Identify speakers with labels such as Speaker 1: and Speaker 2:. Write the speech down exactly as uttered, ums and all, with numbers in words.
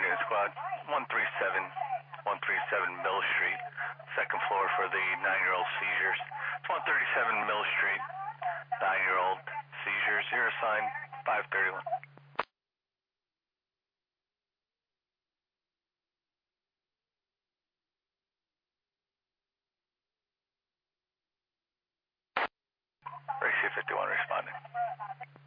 Speaker 1: Unit Squad, one three seven, one three seven Mill Street, second floor for the nine-year-old seizures. It's one thirty-seven Mill Street, nine-year-old seizures. You're assigned five thirty-one. Ratio fifty-one responding.